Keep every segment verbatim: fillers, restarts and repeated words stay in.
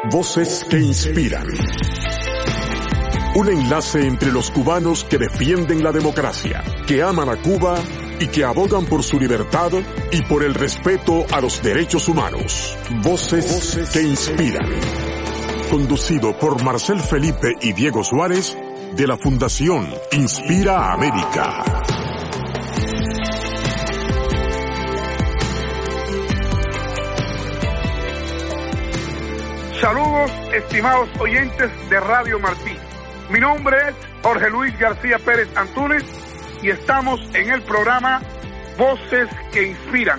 Voces que inspiran. Un enlace entre los cubanos que defienden la democracia, que aman a Cuba y que abogan por su libertad y por el respeto a los derechos humanos. Voces, Voces que inspiran. Conducido por Marcel Felipe y Diego Suárez, de la Fundación Inspira América. Saludos, estimados oyentes de Radio Martí. Mi nombre es Jorge Luis García Pérez Antúnez y estamos en el programa Voces que Inspiran,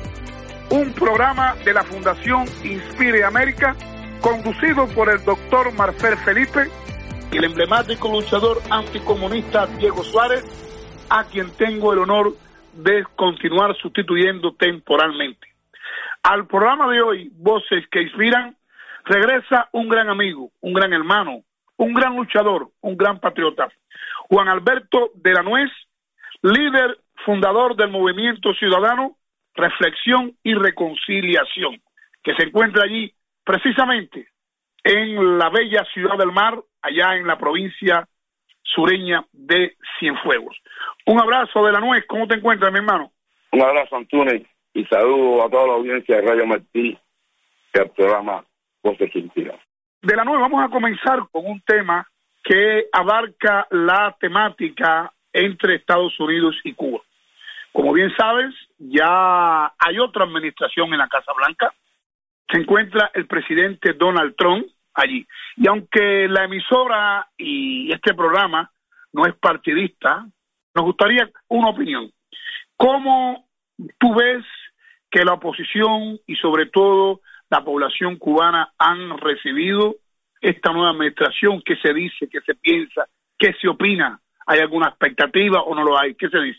un programa de la Fundación Inspire América, conducido por el doctor Marcel Felipe y el emblemático luchador anticomunista Diego Suárez, a quien tengo el honor de continuar sustituyendo temporalmente. Al programa de hoy, Voces que Inspiran, regresa un gran amigo, un gran hermano, un gran luchador, un gran patriota, Juan Alberto de la Nuez, líder fundador del Movimiento Ciudadano, Reflexión y Reconciliación, que se encuentra allí precisamente en la bella Ciudad del Mar, allá en la provincia sureña de Cienfuegos. Un abrazo de la Nuez, ¿cómo te encuentras, mi hermano? Un abrazo, Antúnez, y saludo a toda la audiencia de Radio Martí, del programa Voces que Inspiran. De la Nuez, vamos a comenzar con un tema que abarca la temática entre Estados Unidos y Cuba. Como bien sabes, ya hay otra administración en la Casa Blanca. Se encuentra el presidente Donald Trump allí. Y aunque la emisora y este programa no es partidista, nos gustaría una opinión. ¿Cómo tú ves que la oposición y sobre todo la población cubana han recibido esta nueva administración? ¿Qué se dice? ¿Qué se piensa? ¿Qué se opina? ¿Hay alguna expectativa o no lo hay? ¿Qué se dice?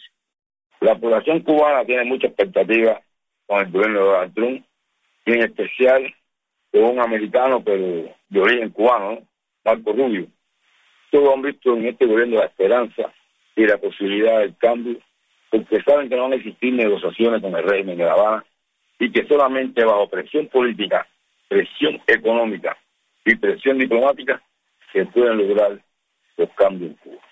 La población cubana tiene mucha expectativa con el gobierno de Donald Trump, y en especial con un americano, pero de origen cubano, ¿no? Marco Rubio. Todos han visto en este gobierno la esperanza y la posibilidad del cambio, porque saben que no van a existir negociaciones con el régimen de La Habana y que solamente bajo presión política, presión económica y presión diplomática se pueden lograr los cambios en Cuba.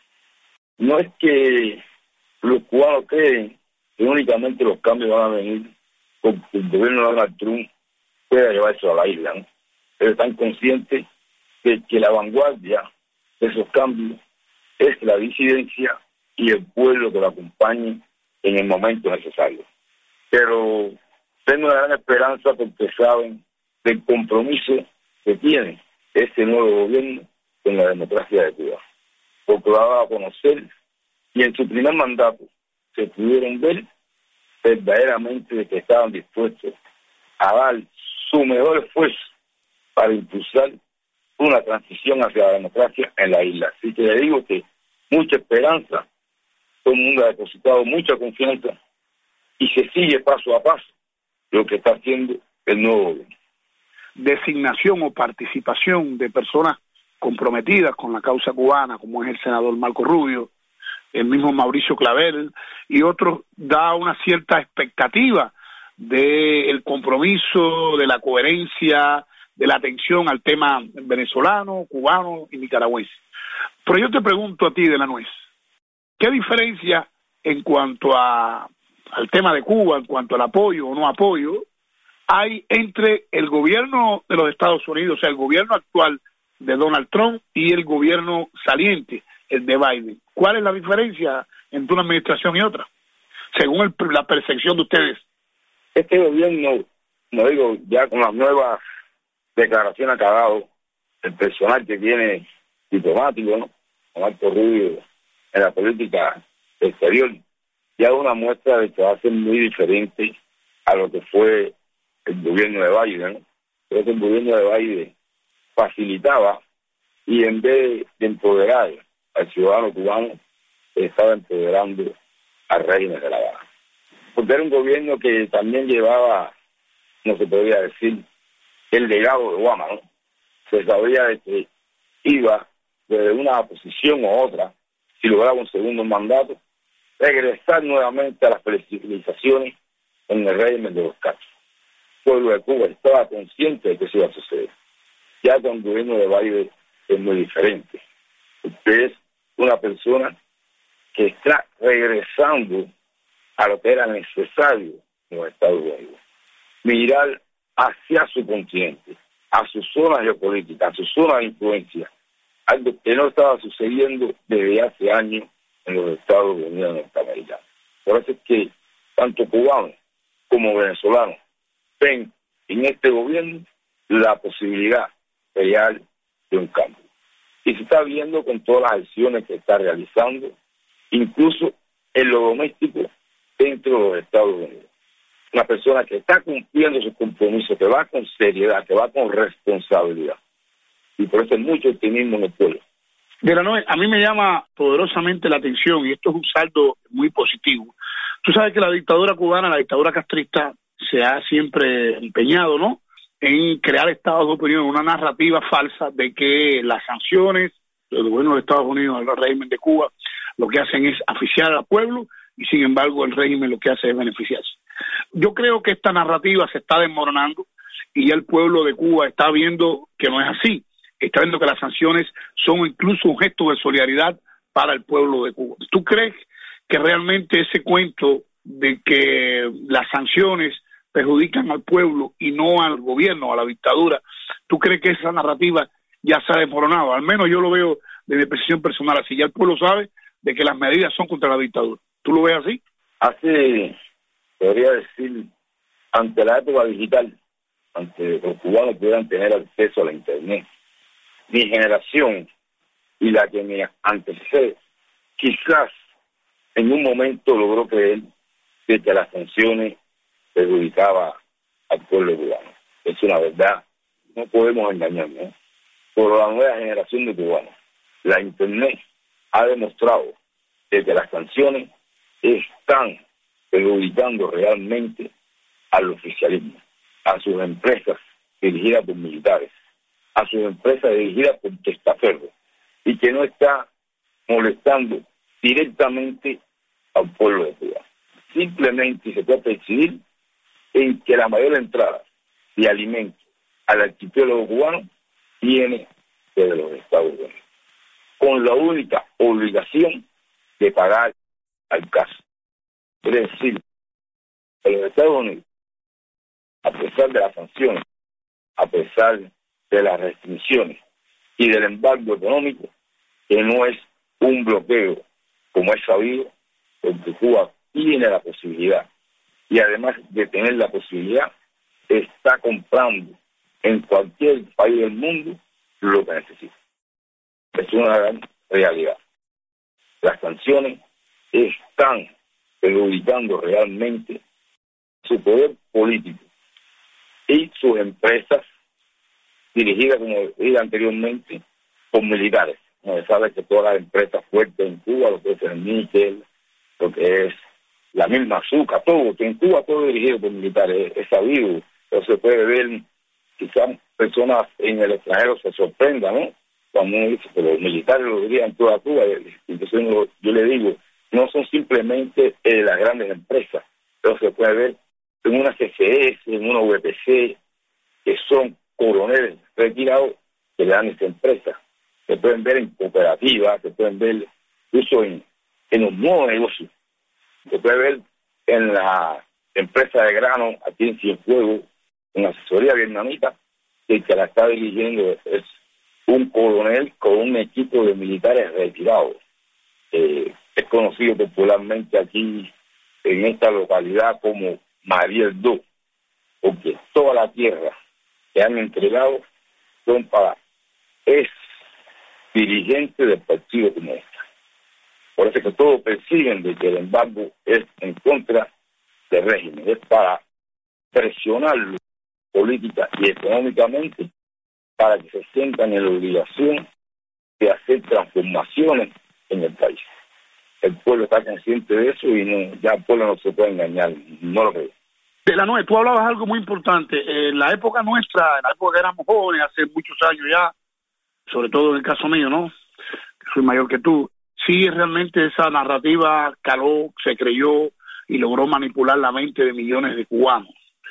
No es que los cubanos creen que únicamente los cambios van a venir porque el gobierno de Donald Trump pueda llevarse a la isla, ¿no? Pero están conscientes de que la vanguardia de esos cambios es la disidencia y el pueblo que lo acompañe en el momento necesario. Pero tengo una gran esperanza porque saben del compromiso que tiene este nuevo gobierno con la democracia de Cuba, porque lo ha dado a conocer y en su primer mandato se pudieron ver verdaderamente de que estaban dispuestos a dar su mejor esfuerzo para impulsar una transición hacia la democracia en la isla. Así que le digo que mucha esperanza, todo el mundo ha depositado mucha confianza y se sigue paso a paso lo que está haciendo el nuevo gobierno. Designación o participación de personas comprometidas con la causa cubana, como es el senador Marco Rubio, el mismo Mauricio Clavel y otros, da una cierta expectativa del compromiso, de la coherencia, de la atención al tema venezolano, cubano y nicaragüense. Pero yo te pregunto a ti, de la Nuez, ¿qué diferencia en cuanto a al tema de Cuba, en cuanto al apoyo o no apoyo, hay entre el gobierno de los Estados Unidos, o sea, el gobierno actual de Donald Trump y el gobierno saliente, el de Biden? ¿Cuál es la diferencia entre una administración y otra, según el, la percepción de ustedes? Este gobierno, no digo, ya con las nuevas declaraciones que ha dado el personal que tiene diplomático, ¿no? Marco Rubio en la política exterior, ya una muestra de que va a ser muy diferente a lo que fue el gobierno de Biden, ¿no? Creo que el gobierno de Biden facilitaba y en vez de empoderar al ciudadano cubano, estaba empoderando al régimen de La Habana. Porque era un gobierno que también llevaba, no se podría decir, el legado de Obama, ¿no? Se sabía de que iba de una posición u otra, si lograba un segundo mandato, regresar nuevamente a las flexibilizaciones en el régimen de los Castro. El pueblo de Cuba estaba consciente de que eso iba a suceder. Ya con el gobierno de Biden es muy diferente. Usted es una persona que está regresando a lo que era necesario en los Estados Unidos. Mirar hacia su continente, a su zona geopolítica, a su zona de influencia, algo que no estaba sucediendo desde hace años en los Estados Unidos norteamericanos. Por eso es que tanto cubanos como venezolanos ven en este gobierno la posibilidad real de un cambio. Y se está viendo con todas las acciones que está realizando, incluso en lo doméstico dentro de los Estados Unidos. Una persona que está cumpliendo sus compromisos, que va con seriedad, que va con responsabilidad. Y por eso hay mucho optimismo en el pueblo. Delanoë, a mí me llama poderosamente la atención, y esto es un saldo muy positivo. Tú sabes que la dictadura cubana, la dictadura castrista, se ha siempre empeñado, ¿no?, en crear estados de opinión, una narrativa falsa de que las sanciones del gobierno de Estados Unidos al régimen de Cuba lo que hacen es asfixiar al pueblo, y sin embargo el régimen lo que hace es beneficiarse. Yo creo que esta narrativa se está desmoronando y ya el pueblo de Cuba está viendo que no es así. Está viendo que las sanciones son incluso un gesto de solidaridad para el pueblo de Cuba. ¿Tú crees que realmente ese cuento de que las sanciones perjudican al pueblo y no al gobierno, a la dictadura, tú crees que esa narrativa ya se ha desmoronado? Al menos yo lo veo de mi percepción personal así. Ya el pueblo sabe de que las medidas son contra la dictadura. ¿Tú lo ves así? Así, podría decir, ante la época digital, ante que los cubanos pudieran tener acceso a la internet, mi generación y la que me antecede, quizás en un momento logró creer de que las sanciones perjudicaba al pueblo cubano. Es una verdad, no podemos engañarnos, ¿eh? Por la nueva generación de cubanos, la internet ha demostrado de que las sanciones están perjudicando realmente al oficialismo, a sus empresas dirigidas por militares, a sus empresas dirigidas por testaferros, y que no está molestando directamente al pueblo de Cuba. Simplemente se puede decidir en que la mayor entrada de alimentos al archipiélago cubano viene desde los Estados Unidos, con la única obligación de pagar al caso. Es decir, que los Estados Unidos, a pesar de las sanciones, a pesar de las restricciones y del embargo económico, que no es un bloqueo como es sabido, porque Cuba tiene la posibilidad, y además de tener la posibilidad, está comprando en cualquier país del mundo lo que necesita. Es una gran realidad. Las sanciones están perjudicando realmente su poder político y sus empresas dirigidas, como dije anteriormente, por militares. No se sabe que todas las empresas fuertes en Cuba, lo que es el níquel, lo que es la misma azúcar, todo, que en Cuba todo es dirigido por militares, es, es sabido. Pero se puede ver, quizás personas en el extranjero se sorprendan, ¿no?, cuando uno dice que los militares lo dirían toda Cuba. Entonces uno, yo le digo, no son simplemente eh, las grandes empresas, pero se puede ver en una C C S, en una V P C, que son coroneles retirados que le dan esta empresa. Se pueden ver en cooperativas, se pueden ver incluso en, en los nuevos negocios. Se puede ver en la empresa de grano aquí en Cienfuegos, en la asesoría vietnamita, que el que la está dirigiendo es un coronel con un equipo de militares retirados. Eh, es conocido popularmente aquí en esta localidad como Mariel dos, porque toda la tierra que han entregado son para ex dirigentes del Partido Comunista. Por eso que todos persiguen de que el embargo es en contra del régimen, es para presionarlo política y económicamente, para que se sientan en la obligación de hacer transformaciones en el país. El pueblo está consciente de eso y no, ya el pueblo no se puede engañar, no lo creo. Delanoë, tú hablabas algo muy importante. En la época nuestra, en la época que éramos jóvenes, hace muchos años ya, sobre todo en el caso mío, ¿no?, que soy mayor que tú, sí, realmente esa narrativa caló, se creyó y logró manipular la mente de millones de cubanos.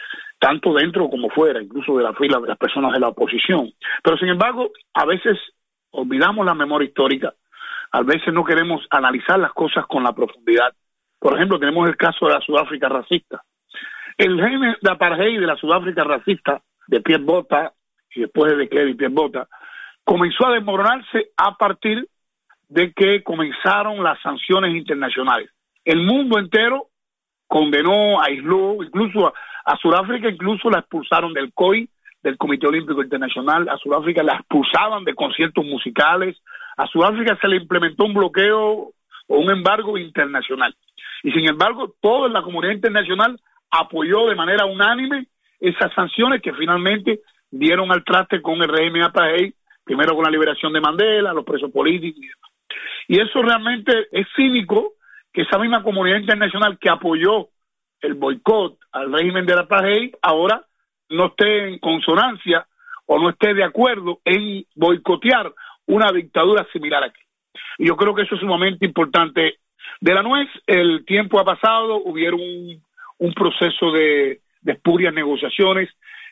tanto dentro como fuera, incluso de la fila de las personas de la oposición. Pero sin embargo, a veces olvidamos la memoria histórica, a veces no queremos analizar las cosas con la profundidad. Por ejemplo, tenemos el caso de la Sudáfrica racista. El régimen de apartheid de la Sudáfrica racista, de Pierre Botha, y después de De Klerk y Pierre Botha, comenzó a desmoronarse a partir de que comenzaron las sanciones internacionales. El mundo entero condenó, aisló, incluso a, a Sudáfrica, incluso la expulsaron del C O I, del Comité Olímpico Internacional. A Sudáfrica la expulsaban de conciertos musicales. A Sudáfrica se le implementó un bloqueo o un embargo internacional. Y sin embargo, toda la comunidad internacional apoyó de manera unánime esas sanciones que finalmente dieron al traste con el régimen apartheid, primero con la liberación de Mandela, los presos políticos y demás. Y eso realmente es cínico, que esa misma comunidad internacional que apoyó el boicot al régimen del apartheid ahora no esté en consonancia o no esté de acuerdo en boicotear una dictadura similar aquí. Y yo creo que eso es sumamente importante. De la nuez, el tiempo ha pasado, hubieron un, un proceso de, de espurias negociaciones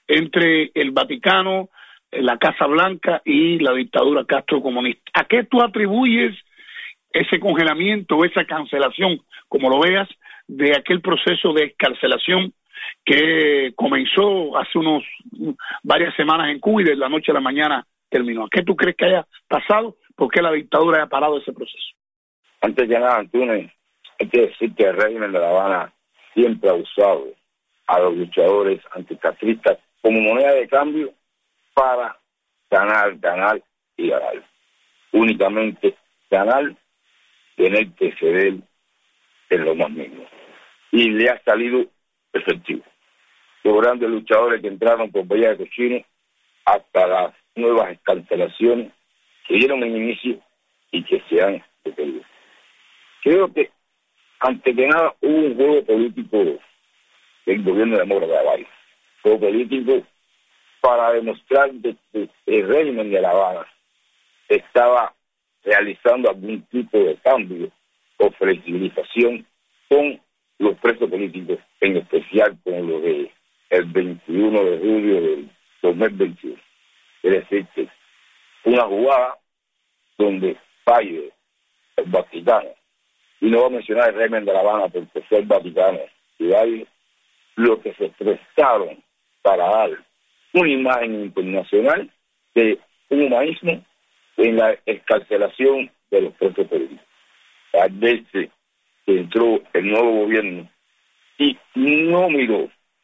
entre el Vaticano, la Casa Blanca y la dictadura castrocomunista. ¿A qué tú atribuyes ese congelamiento, esa cancelación, como lo veas, de aquel proceso de escarcelación que comenzó hace unos varias semanas en Cuba y de la noche a la mañana terminó? ¿A qué tú crees que haya pasado? ¿Por qué la dictadura haya parado ese proceso? Antes de nada, Antunes, hay que decir que el régimen de La Habana siempre ha usado a los luchadores anticastristas como moneda de cambio para ganar, ganar y ganar. Únicamente ganar, tener que ceder en lo más mínimo. Y le ha salido efectivo. Los grandes luchadores que entraron por Bahía de Cochino hasta las nuevas escarcelaciones que dieron en inicio y que se han detenido. Creo que, ante que nada, hubo un juego político del gobierno demócrata de La Habana. Juego político para demostrar que el régimen de La Habana estaba realizando algún tipo de cambio o flexibilización con los presos políticos, en especial con los de el veintiuno de julio del dos mil veintiuno. Es decir, que una jugada donde falle el Vaticano, y no voy a mencionar el régimen de La Habana porque fue el Vaticano y Valle, lo que se prestaron para dar una imagen internacional de un humanismo en la escarcelación de los presos políticos. Al verse que entró el nuevo gobierno y no miró,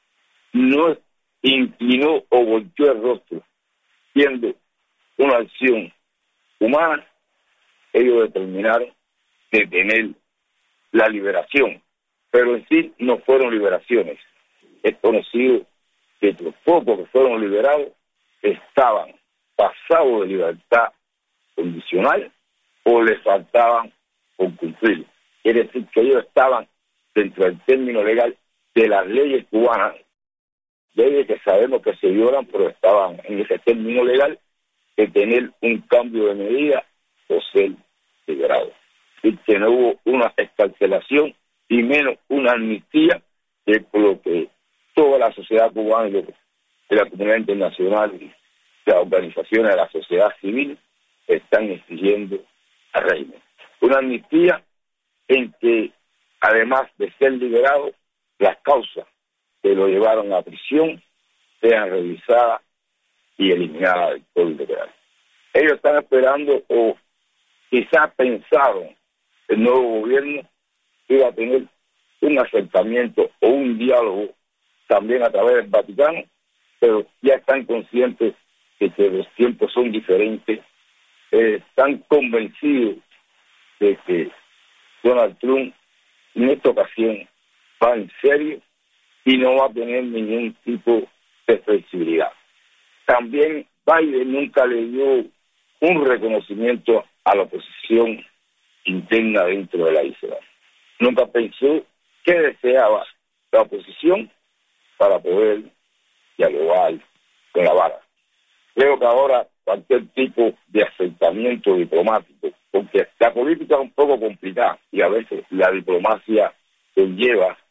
no inclinó o volteó el rostro, siendo una acción humana, ellos determinaron detener la liberación, pero en sí no fueron liberaciones. Es conocido que los pocos que fueron liberados estaban pasados de libertad condicional o les faltaban por cumplir. Quiere decir que ellos estaban dentro del término legal de las leyes cubanas, leyes que sabemos que se violan, pero estaban en ese término legal de tener un cambio de medida o ser liberados. Y que no hubo una escarcelación y menos una amnistía, que por lo que toda la sociedad cubana y lo que de la comunidad internacional y las organizaciones de la sociedad civil están exigiendo al régimen. Una amnistía en que, además de ser liberados, las causas que lo llevaron a prisión sean revisadas y eliminadas del Código Penal. Ellos están esperando, o quizás pensaron, el nuevo gobierno iba a tener un acercamiento o un diálogo también a través del Vaticano, pero ya están conscientes de que los tiempos son diferentes, eh, están convencidos de que Donald Trump en esta ocasión va en serio y no va a tener ningún tipo de flexibilidad. También Biden nunca le dio un reconocimiento a la oposición interna dentro de la isla. Nunca pensó qué deseaba la oposición para poder dialogar con La Habana. Creo que ahora cualquier tipo de acercamiento diplomático, porque la política es un poco complicada y a veces la diplomacia conlleva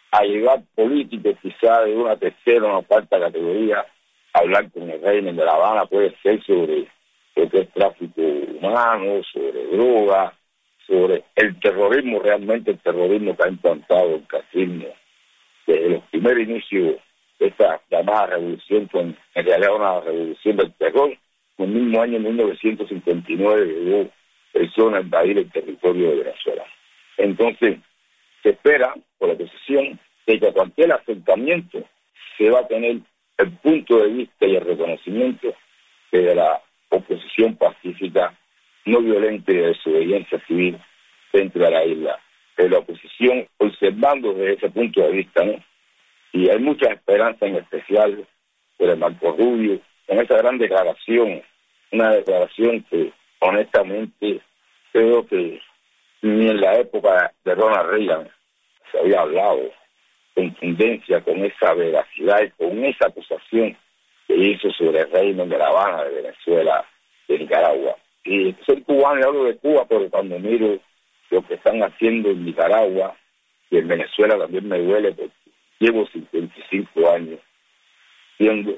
a llegar políticos quizá de una tercera o una cuarta categoría a hablar con el régimen de La Habana, puede ser sobre lo que es tráfico humano, sobre droga, sobre el terrorismo, realmente el terrorismo que ha implantado el casino desde los primeros inicios de esta llamada revolución, con, en realidad una revolución del terror. En el mismo año, mil novecientos cincuenta y nueve, llegó personas a invadir el territorio de Venezuela. Entonces, se espera, por la oposición, de que cualquier acercamiento se va a tener el punto de vista y el reconocimiento de la oposición pacífica, no violenta y de desobediencia civil dentro de la isla. De la oposición observando desde ese punto de vista, ¿no? Y hay mucha esperanza, en especial por el Marco Rubio, en esa gran declaración, una declaración que honestamente creo que ni en la época de Ronald Reagan se había hablado con contundencia, con esa veracidad y con esa acusación que hizo sobre el régimen de La Habana, de Venezuela, de Nicaragua. Y soy cubano y hablo de Cuba, pero cuando miro lo que están haciendo en Nicaragua y en Venezuela también me duele, porque llevo cincuenta y cinco años viendo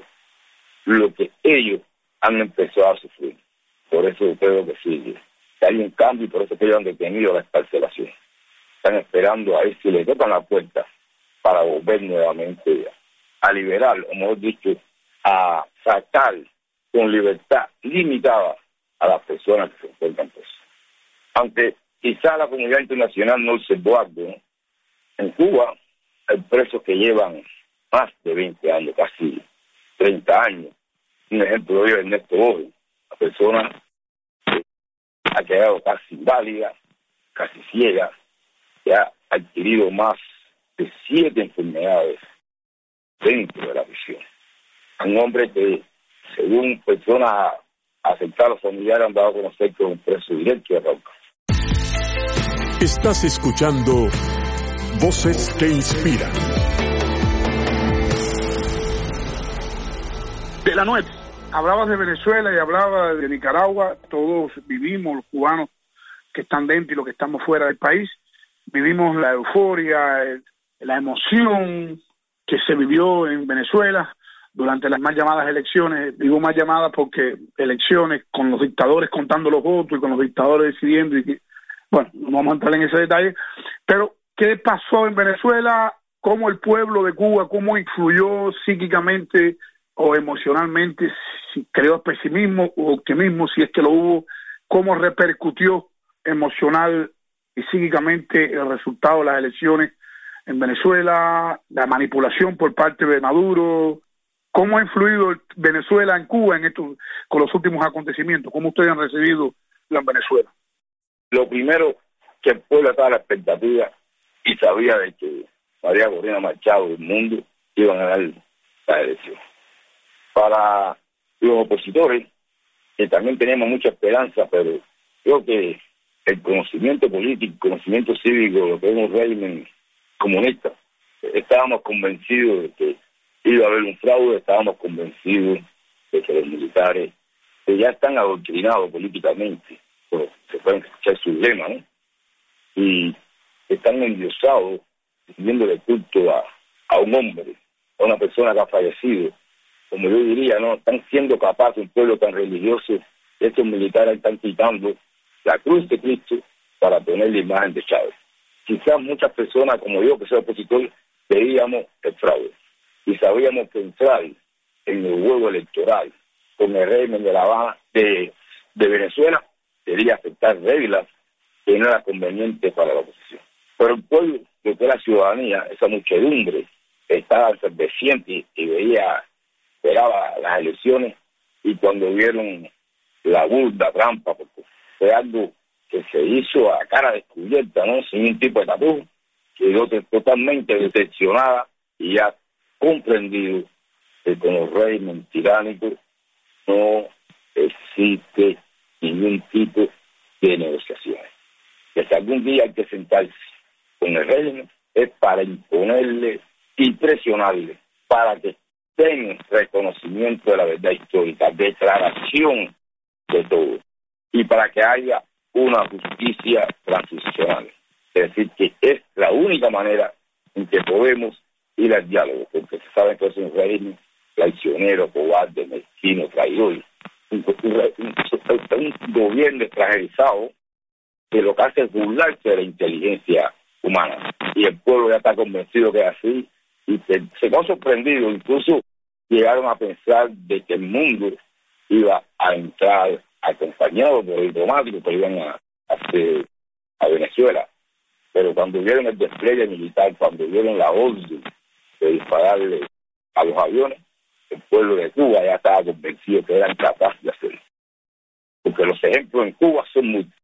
lo que ellos han empezado a sufrir. Por eso creo que sí, que hay un cambio y por eso que ellos han detenido la excarcelación. Están esperando a ver si les tocan la puerta para volver nuevamente a liberar, o mejor dicho, a sacar con libertad limitada a las personas que se encuentran presas. Aunque quizá la comunidad internacional no observó algo, ¿no? En Cuba hay presos que llevan más de veinte años, casi treinta años. Un ejemplo de ello es Ernesto Borges, la persona que ha quedado casi inválida, casi ciega, que ha adquirido más de siete enfermedades dentro de la prisión. Un hombre que, según personas afectadas familiares, han dado a conocer que es un preso directo de Rauca. Estás escuchando Voces que Inspiran. De la nuez, hablabas de Venezuela y hablabas de Nicaragua. Todos vivimos, los cubanos que están dentro y los que estamos fuera del país, vivimos la euforia, el, la emoción que se vivió en Venezuela durante las más llamadas elecciones. Digo más llamadas porque elecciones con los dictadores contando los votos y con los dictadores decidiendo, y que, bueno, no vamos a entrar en ese detalle, pero ¿qué pasó en Venezuela? ¿Cómo el pueblo de Cuba, cómo influyó psíquicamente o emocionalmente, si creó pesimismo o optimismo, si es que lo hubo? ¿Cómo repercutió emocional y psíquicamente el resultado de las elecciones en Venezuela, la manipulación por parte de Maduro? ¿Cómo ha influido Venezuela en Cuba en estos, con los últimos acontecimientos? ¿Cómo ustedes han recibido la en Venezuela? Lo primero, que el pueblo estaba a la expectativa y sabía de que María Corina Machado y el mundo iban a ganar la elección. Para los opositores, que también teníamos mucha esperanza, pero creo que el conocimiento político, el conocimiento cívico, lo que es un régimen comunista, estábamos convencidos de que iba a haber un fraude, estábamos convencidos de que los militares, que ya están adoctrinados políticamente, pues, se pueden escuchar sus lemas, ¿no? Y están endiosados, pidiéndole culto a, a un hombre, a una persona que ha fallecido. Como yo diría, no están siendo capaces, un pueblo tan religioso, estos militares están quitando la cruz de Cristo para poner la imagen de Chávez. Quizás muchas personas, como yo, que soy opositor, veíamos el fraude y sabíamos que entrar en el juego electoral con el régimen de La Habana, de, de Venezuela, sería afectar reglas que no eran convenientes para la oposición. Pero el pueblo, lo que es la ciudadanía, esa muchedumbre, estaba enferveciente y veía, esperaba las elecciones, y cuando vieron la burda trampa, porque fue algo que se hizo a cara descubierta, ¿no? Sin un tipo de tapujo, quedó totalmente decepcionada y ya comprendido que con los regímenes tiránicos no existe ningún tipo de negociaciones. Que si algún día hay que sentarse con el régimen es para imponerle y presionarle para que tengan reconocimiento de la verdad histórica, declaración de todo, y para que haya una justicia transicional. Es decir, que es la única manera en que podemos ir al diálogo, porque se sabe que es un régimen traicionero, cobarde, mezquino, traidor, un, un, un, un gobierno extranjerizado que lo que hace es burlarse de la inteligencia humana, y el pueblo ya está convencido que es así, y se, se quedó sorprendido, incluso llegaron a pensar de que el mundo iba a entrar acompañado por el diplomático que iban a, a, a Venezuela, pero cuando vieron el despliegue militar, cuando vieron la orden de dispararle a los aviones, el pueblo de Cuba ya estaba convencido que eran capaces de hacerlo, porque los ejemplos en Cuba son muchos.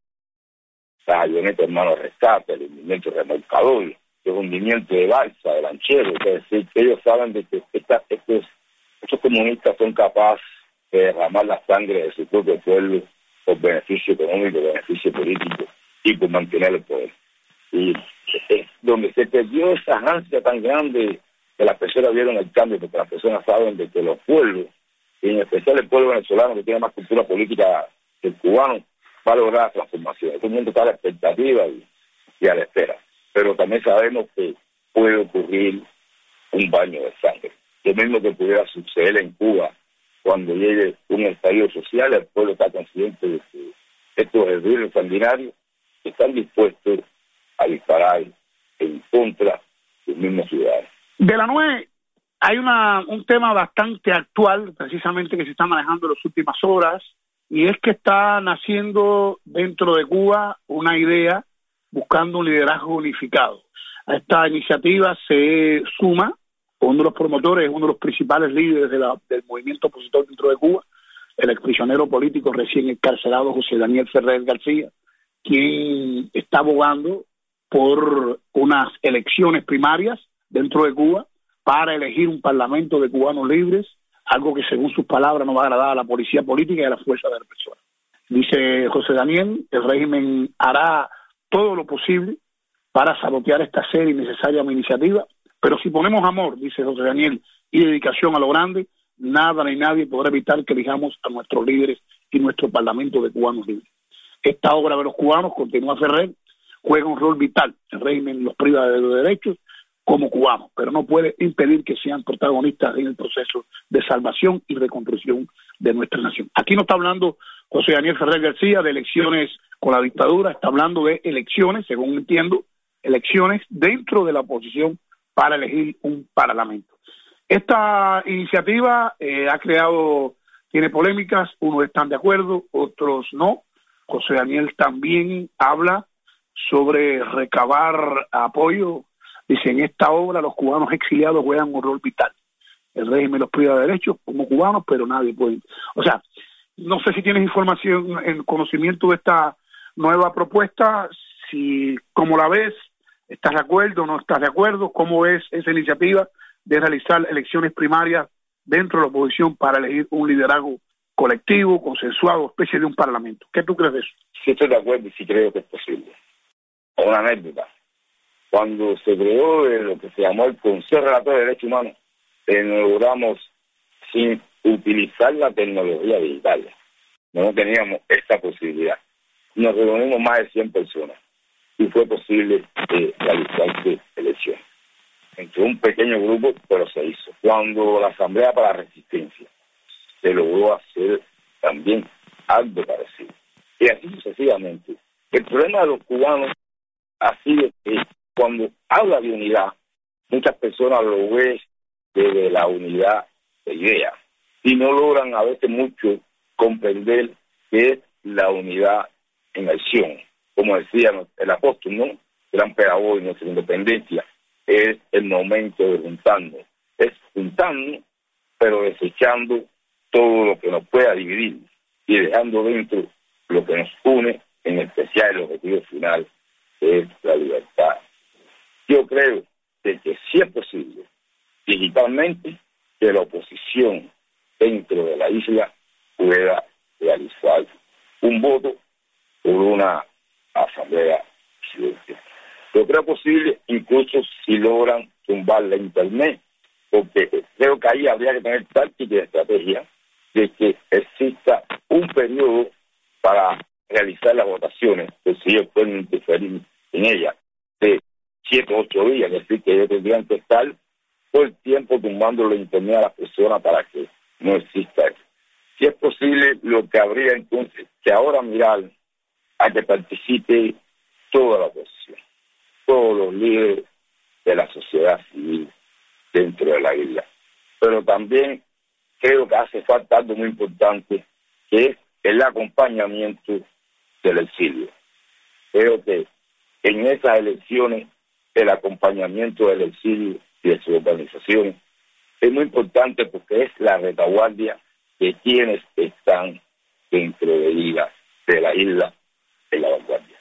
Las avionetas hermano rescate, el hundimiento remolcador, el hundimiento de balsa, de lanchero, es decir, que ellos saben de que esta, estos, estos comunistas son capaces de derramar la sangre de su propio pueblo por beneficio económico, beneficio político y por mantener el poder. Y es donde se perdió esa ansia tan grande que las personas vieron el cambio, porque las personas saben de que los pueblos, y en especial el pueblo venezolano que tiene más cultura política que el cubano, va a lograr la transformación. Todo el mundo está a la expectativa y, y a la espera. Pero también sabemos que puede ocurrir un baño de sangre. Lo mismo que pudiera suceder en Cuba cuando llegue un estallido social, el pueblo está consciente de que estos guerrilleros sanguinarios están dispuestos a disparar en contra de los mismos ciudadanos. De la N U E hay una, un tema bastante actual, precisamente que se está manejando en las últimas horas, y es que está naciendo dentro de Cuba una idea buscando un liderazgo unificado. A esta iniciativa se suma uno de los promotores, uno de los principales líderes de la, del movimiento opositor dentro de Cuba, el exprisionero político recién encarcelado José Daniel Ferrer García, quien está abogando por unas elecciones primarias dentro de Cuba para elegir un parlamento de cubanos libres, algo que según sus palabras no va a agradar a la policía política y a la fuerza de represión. Dice José Daniel, el régimen hará todo lo posible para sabotear esta seria y necesaria iniciativa, pero si ponemos amor, dice José Daniel, y dedicación a lo grande, nada ni nadie podrá evitar que elijamos a nuestros líderes y nuestro parlamento de cubanos libres. Esta obra de los cubanos, continúa Ferrer, juega un rol vital. El régimen los priva de los derechos como cubanos, pero no puede impedir que sean protagonistas en el proceso de salvación y reconstrucción de nuestra nación. Aquí no está hablando José Daniel Ferrer García de elecciones con la dictadura, está hablando de elecciones, según entiendo, elecciones dentro de la oposición para elegir un parlamento. Esta iniciativa eh, ha creado, tiene polémicas, unos están de acuerdo, otros no. José Daniel también habla sobre recabar apoyo. Dice, en esta obra los cubanos exiliados juegan un rol vital. El régimen los priva de derechos como cubanos, pero nadie puede. O sea, no sé si tienes información, en conocimiento de esta nueva propuesta, si cómo la ves, estás de acuerdo o no estás de acuerdo, cómo ves esa iniciativa de realizar elecciones primarias dentro de la oposición para elegir un liderazgo colectivo, consensuado, especie de un parlamento. ¿Qué tú crees de eso? Sí estoy de acuerdo y sí creo que es posible. Una anécdota. Cuando se creó lo que se llamó el Consejo Relator de Derechos Humanos, eh, nos logramos sin utilizar la tecnología digital. No teníamos esta posibilidad. Nos reunimos más de cien personas y fue posible eh, realizarse elecciones. Entre un pequeño grupo, pero se hizo. Cuando la Asamblea para la Resistencia se logró hacer también algo parecido. Y así sucesivamente. El problema de los cubanos ha sido que cuando habla de unidad, muchas personas lo ven desde la unidad de idea y no logran a veces mucho comprender qué es la unidad en acción. Como decía el apóstol, ¿no? Gran pedagogo de nuestra independencia, es el momento de juntarnos. Es juntarnos, pero desechando todo lo que nos pueda dividir y dejando dentro lo que nos une, en especial el objetivo final, que es la libertad. Yo creo que, que sí es posible, digitalmente, que la oposición dentro de la isla pueda realizar un voto por una asamblea presidencial. Yo creo posible, incluso si logran tumbar la internet, porque creo que ahí habría que tener táctica y estrategia de que exista un periodo para realizar las votaciones, que si ellos pueden interferir en ellas, de siete o ocho días, es decir, que ellos tendrían que estar todo el tiempo tumbando la internet a las personas para que no exista eso. Si es posible, lo que habría entonces que ahora mirar a que participe toda la oposición, todos los líderes de la sociedad civil dentro de la isla. Pero también creo que hace falta algo muy importante, que es el acompañamiento del exilio. Creo que en esas elecciones el acompañamiento del exilio y de sus organizaciones es muy importante porque es la retaguardia de quienes están dentro de, isla, de la isla de la vanguardia.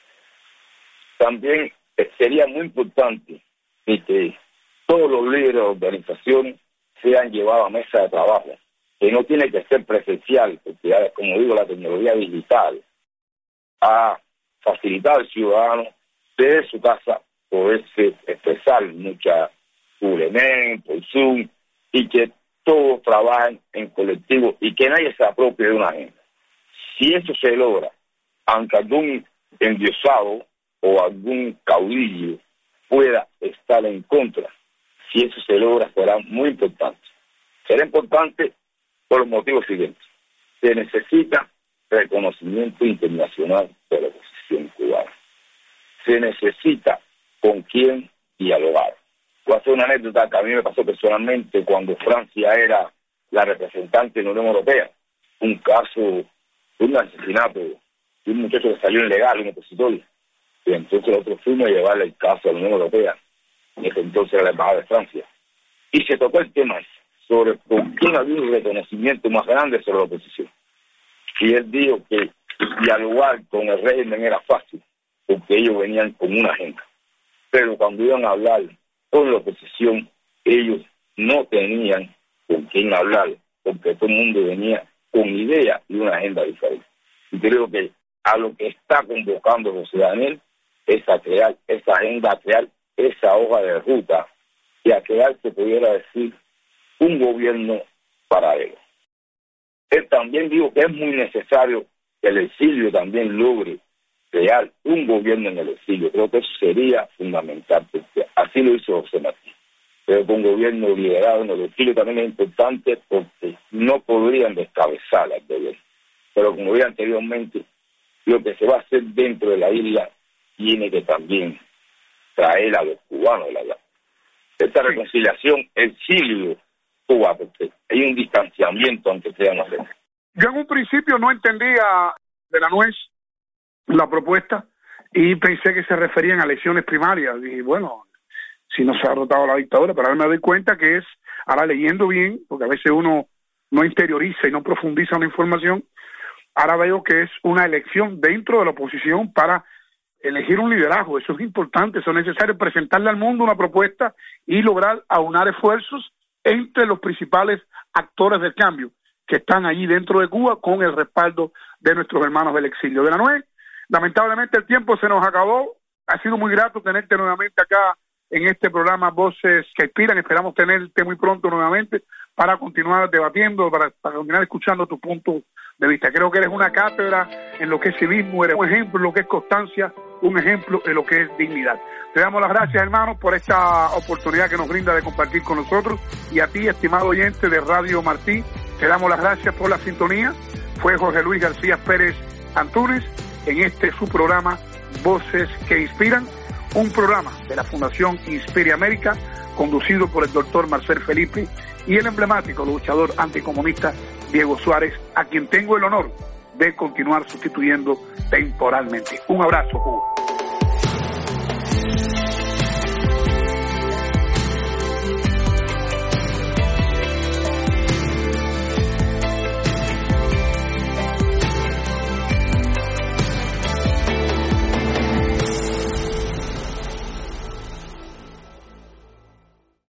También sería muy importante que todos los líderes de organizaciones sean llevados a mesa de trabajo, que no tiene que ser presencial, porque ya, como digo, la tecnología digital ha facilitado al ciudadano desde su casa poderse expresar mucha por email, por Zoom, y que todos trabajen en colectivo y que nadie se apropie de una agenda. Si eso se logra, aunque algún endiosado o algún caudillo pueda estar en contra, si eso se logra será muy importante. Será importante por los motivos siguientes. Se necesita reconocimiento internacional de la oposición cubana. Se necesita con quién dialogar. Voy a hacer una anécdota que a mí me pasó personalmente cuando Francia era la representante de la Unión Europea. Un caso de un asesinato de un muchacho que salió ilegal, un opositor. Y entonces nosotros fuimos a llevarle el caso a la Unión Europea. En ese entonces era la Embajada de Francia. Y se tocó el tema sobre por quién había un reconocimiento más grande sobre la oposición. Y él dijo que dialogar con el régimen era fácil, porque ellos venían con una agenda. Pero cuando iban a hablar con la oposición, ellos no tenían con quién hablar, porque todo el mundo venía con ideas y una agenda diferente. Y creo que a lo que está convocando José Daniel es a crear esa agenda, a crear esa hoja de ruta y a crear, se pudiera decir, un gobierno paralelo. Él también dijo que es muy necesario que el exilio también logre crear un gobierno en el exilio. Creo que eso sería fundamental, porque así lo hizo José Martí. Creo que un gobierno liderado en el exilio también es importante porque no podrían descabezar al gobierno. Pero como dije anteriormente, lo que se va a hacer dentro de la isla tiene que también traer a los cubanos de la isla. Esta reconciliación, exilio-Cuba, porque hay un distanciamiento aunque sea no hacer. Yo en un principio no entendía de la nuez la propuesta y pensé que se referían a elecciones primarias. Y bueno, si no se ha derrotado la dictadura, pero ahora me doy cuenta que es, ahora leyendo bien, porque a veces uno no interioriza y no profundiza una información, ahora veo que es una elección dentro de la oposición para elegir un liderazgo. Eso es importante, eso es necesario, presentarle al mundo una propuesta y lograr aunar esfuerzos entre los principales actores del cambio que están allí dentro de Cuba con el respaldo de nuestros hermanos del exilio. De la nuez, lamentablemente el tiempo se nos acabó. Ha sido muy grato tenerte nuevamente acá en este programa Voces que Inspiran. Esperamos tenerte muy pronto nuevamente para continuar debatiendo, para, para continuar escuchando tu punto de vista. Creo que eres una cátedra en lo que es civismo, eres un ejemplo en lo que es constancia, un ejemplo en lo que es dignidad. Te damos las gracias, hermanos, por esta oportunidad que nos brinda de compartir con nosotros, y a ti, estimado oyente de Radio Martí, te damos las gracias por la sintonía. Fue Jorge Luis García Pérez Antúnez en este su programa Voces que Inspiran, un programa de la Fundación Inspire América, conducido por el doctor Marcel Felipe y el emblemático luchador anticomunista Diego Suárez, a quien tengo el honor de continuar sustituyendo temporalmente. Un abrazo, Cuba.